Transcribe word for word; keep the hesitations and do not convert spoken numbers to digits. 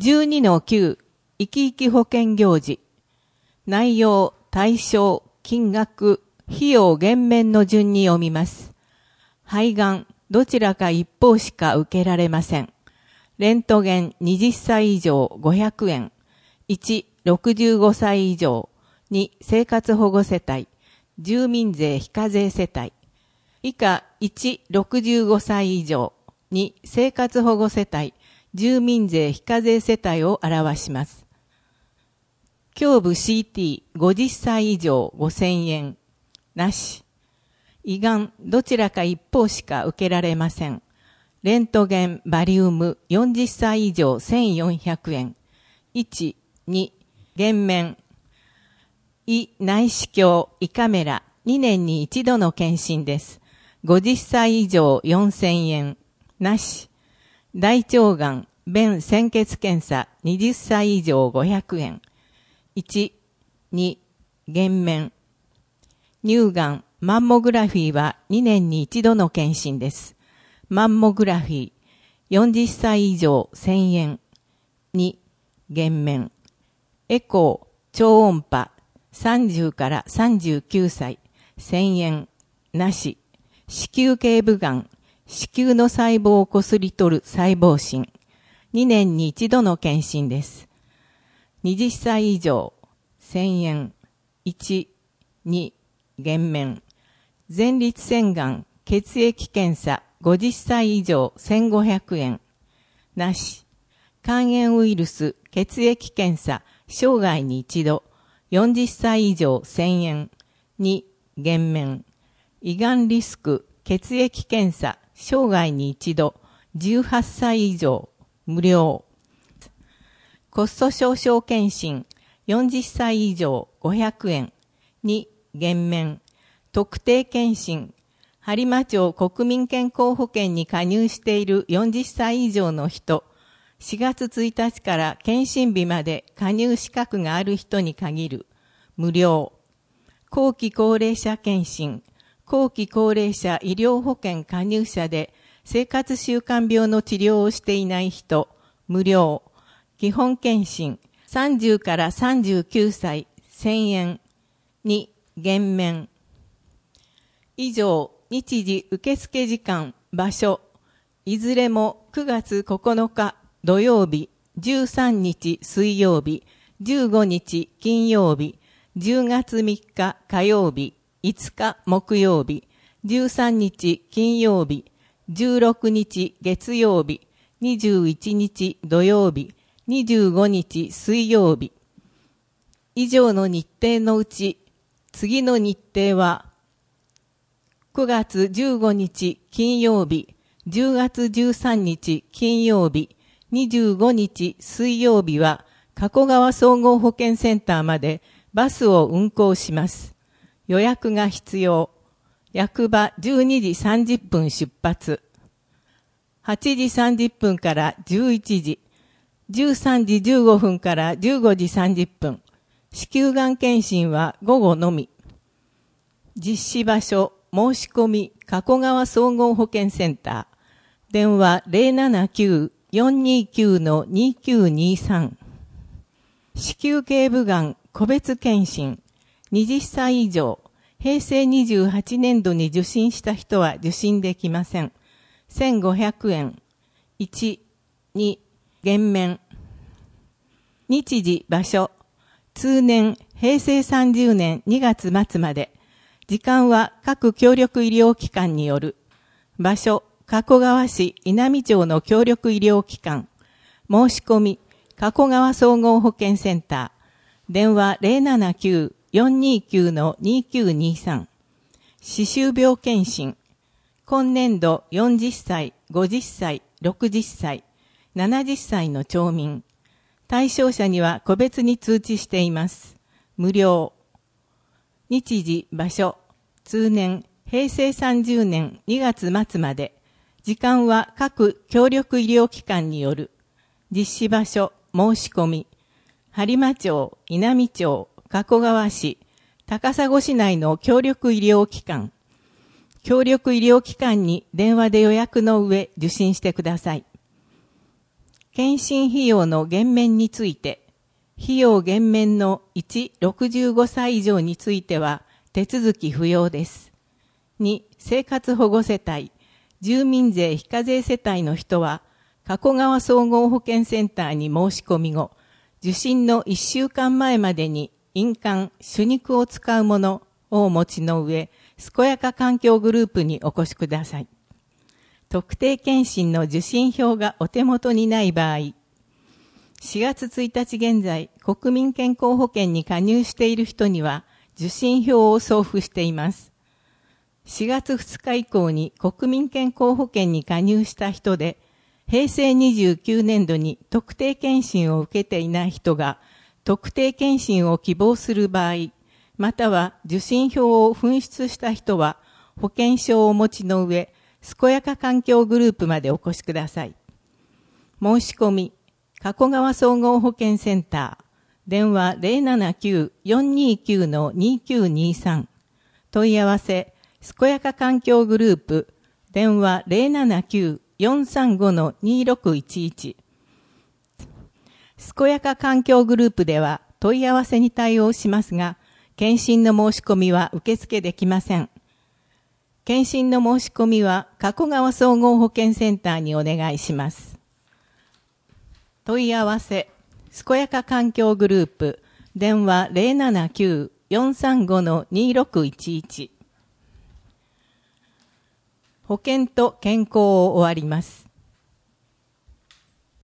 じゅうにのきゅう 生き生き保険行事。内容、対象、金額、費用減免の順に読みます。肺がん、どちらか一方しか受けられません。レントゲンはたち以上ごひゃくえん。いち、ろくじゅうごさい以上。に、生活保護世帯。住民税非課税世帯。以下、いち、ろくじゅうごさい以上。に、生活保護世帯。住民税非課税世帯を表します。胸部 シーティーごじゅっさい以上ごせんえん。なし。胃がんどちらか一方しか受けられません。レントゲンバリウムよんじゅっさい以上せんよんひゃくえん。いち、に、減免。胃内視鏡胃カメラにねんに一度の検診です。ごじゅっさい以上よんせんえん。なし。大腸がん、便潜血検査はたち以上ごひゃくえん。いち、に、減免。乳がん、マンモグラフィーはにねんに一度の検診です。マンモグラフィー、よんじゅっさい以上せんえん。に、減免。エコー、超音波、さんじゅうからさんじゅうきゅうさい、せんえん。なし。子宮頸部がん、子宮の細胞をこすり取る細胞診。にねんに一度の検診です。はたち以上、せんえん。いち、に、減免。前立腺がん、血液検査ごじゅっさい以上せんごひゃくえん。なし。肝炎ウイルス、血液検査、生涯に一度、よんじゅっさい以上せんえん。に、減免。胃がんリスク、血液検査、生涯に一度、じゅうはっさい以上、無料。コスト少々検診、よんじゅっさい以上ごひゃくえん。に、減免。特定検診、播磨町国民健康保険に加入しているよんじゅっさい以上の人、しがつついたちから検診日まで加入資格がある人に限る、無料。後期高齢者検診、後期高齢者医療保険加入者で生活習慣病の治療をしていない人、無料。基本検診、さんじゅうからさんじゅうきゅうさい、せんえん。に、減免。以上、日時受付時間、場所、いずれもくがつここのか土曜日、じゅうさんにち水曜日、じゅうごにち金曜日、じゅうがつみっか火曜日、いつか木曜日、じゅうさんにち金曜日、じゅうろくにち月曜日、にじゅういちにち土曜日、にじゅうごにち水曜日。以上の日程のうち、次の日程は、くがつじゅうごにち金曜日、じゅうがつじゅうさんにち金曜日、にじゅうごにち水曜日は、加古川総合保健センターまでバスを運行します。予約が必要。役場じゅうにじさんじゅっぷん出発。はちじさんじゅっぷんからじゅういちじ、じゅうさんじじゅうごふんからじゅうごじさんじゅっぷん。子宮がん検診は午後のみ。実施場所、申し込み、加古川総合保健センター。電話 ゼロななきゅう よんにきゅう にきゅうにさん。子宮頸部がん個別検診。はたち以上。へいせいにじゅうはちねんどに受診した人は受診できません。せんごひゃくえん。いち、に、減免。日時、場所。通年、へいせいさんじゅうねんにがつまつまで。時間は各協力医療機関による。場所、加古川市稲美町の協力医療機関。申し込み、加古川総合保健センター。電話 ゼロななきゅう よんにきゅう にきゅうにさん。歯周病検診。今年度よんじゅっさい、ごじゅっさい、ろくじゅっさい、ななじゅっさいの町民。対象者には個別に通知しています。無料。日時、場所。通年、へいせいさんじゅうねんにがつまつまで。時間は各協力医療機関による。実施場所、申し込み。播磨町、稲美町、加古川市、高砂市内の協力医療機関。協力医療機関に電話で予約の上受診してください。 検診費用の減免について、費用減免のいち、ろくじゅうごさい以上については手続き不要です。に、生活保護世帯、住民税非課税世帯の人は、加古川総合保健センターに申し込み後、受診のいっしゅうかんまえまでに印鑑、手肉を使うものをお持ちの上、健やか環境グループにお越しください。特定健診の受診票がお手元にない場合、しがつついたち現在、国民健康保険に加入している人には、受診票を送付しています。しがつふつか以降に国民健康保険に加入した人で、へいせいにじゅうきゅうねんどに特定健診を受けていない人が、特定健診を希望する場合、または受診票を紛失した人は、保険証をお持ちの上、健やか環境グループまでお越しください。申し込み、加古川総合保健センター、電話 ゼロななきゅう よんにきゅう にきゅうにさん、問い合わせ、健やか環境グループ、電話 ゼロななきゅう よんさんご にろくいちいち。健やか環境グループでは問い合わせに対応しますが、検診の申し込みは受付できません。検診の申し込みは加古川総合保健センターにお願いします。問い合わせ、健やか環境グループ、電話 ゼロななきゅう よんさんご にろくいちいち。保険と健康を終わります。